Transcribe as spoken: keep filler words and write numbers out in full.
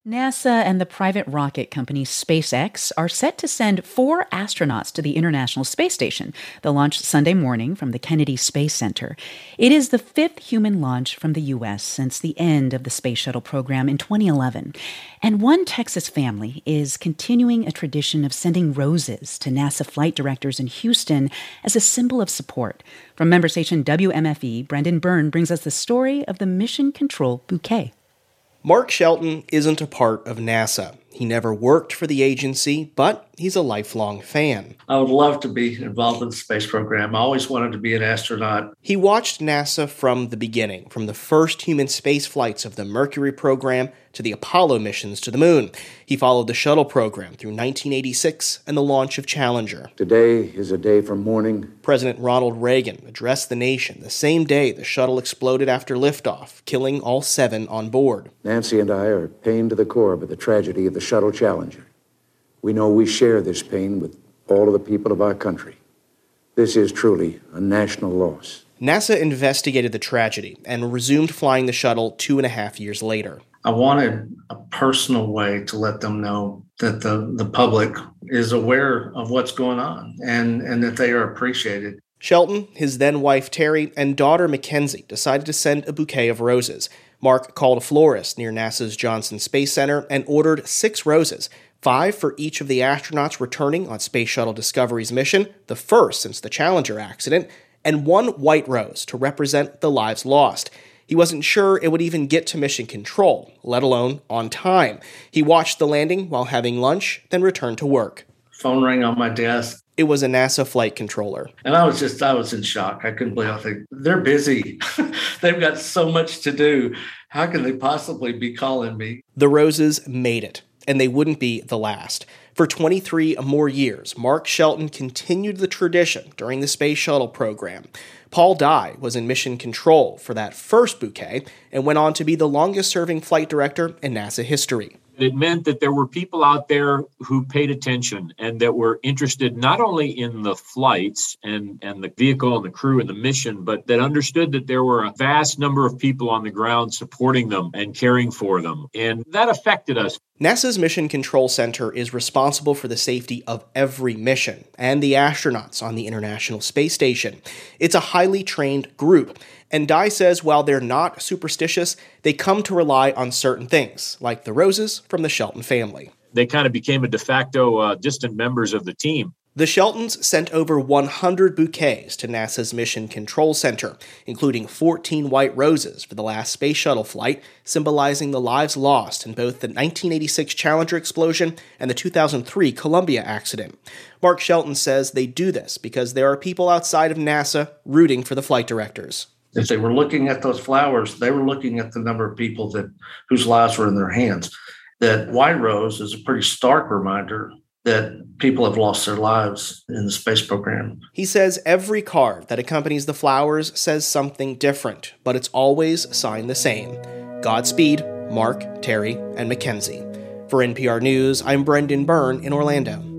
NASA and the private rocket company SpaceX are set to send four astronauts to the International Space Station. They'll launch Sunday morning from the Kennedy Space Center. It is the fifth human launch from the U S since the end of the Space Shuttle program in twenty eleven. And one Texas family is continuing a tradition of sending roses to NASA flight directors in Houston as a symbol of support. From member station W M F E, Brendan Byrne brings us the story of the Mission Control Bouquet. Mark Shelton isn't a part of NASA. He never worked for the agency, but he's a lifelong fan. I would love to be involved in the space program. I always wanted to be an astronaut. He watched NASA from the beginning, from the first human space flights of the Mercury program to the Apollo missions to the moon. He followed the shuttle program through nineteen eighty-six and the launch of Challenger. Today is a day for mourning. President Ronald Reagan addressed the nation the same day the shuttle exploded after liftoff, killing all seven on board. Nancy and I are pained to the core by the tragedy of the shuttle Challenger. We know we share this pain with all of the people of our country. This is truly a national loss. NASA investigated the tragedy and resumed flying the shuttle two and a half years later. I wanted a personal way to let them know that the, the public is aware of what's going on and, and that they are appreciated. Shelton, his then-wife Terry, and daughter Mackenzie decided to send a bouquet of roses. Mark called a florist near NASA's Johnson Space Center and ordered six roses, five for each of the astronauts returning on Space Shuttle Discovery's mission, the first since the Challenger accident, and one white rose to represent the lives lost. He wasn't sure it would even get to mission control, let alone on time. He watched the landing while having lunch, then returned to work. Phone rang on my desk. It was a NASA flight controller. And I was just, I was in shock. I couldn't believe it. They're busy. They've got so much to do. How can they possibly be calling me? The roses made it, and they wouldn't be the last. For twenty-three more years, Mark Shelton continued the tradition during the Space Shuttle program. Paul Dye was in mission control for that first bouquet and went on to be the longest-serving flight director in NASA history. It meant that there were people out there who paid attention and that were interested not only in the flights and, and the vehicle and the crew and the mission, but that understood that there were a vast number of people on the ground supporting them and caring for them. And that affected us. NASA's Mission Control Center is responsible for the safety of every mission and the astronauts on the International Space Station. It's a highly trained group. And Dye says while they're not superstitious, they come to rely on certain things, like the roses from the Shelton family. They kind of became a de facto uh, distant members of the team. The Sheltons sent over one hundred bouquets to NASA's Mission Control Center, including fourteen white roses for the last space shuttle flight, symbolizing the lives lost in both the nineteen eighty-six Challenger explosion and the two thousand three Columbia accident. Mark Shelton says they do this because there are people outside of NASA rooting for the flight directors. If they were looking at those flowers, they were looking at the number of people that whose lives were in their hands. That white rose is a pretty stark reminder that people have lost their lives in the space program. He says every card that accompanies the flowers says something different, but it's always signed the same. Godspeed, Mark, Terry, and Mackenzie. For N P R News, I'm Brendan Byrne in Orlando.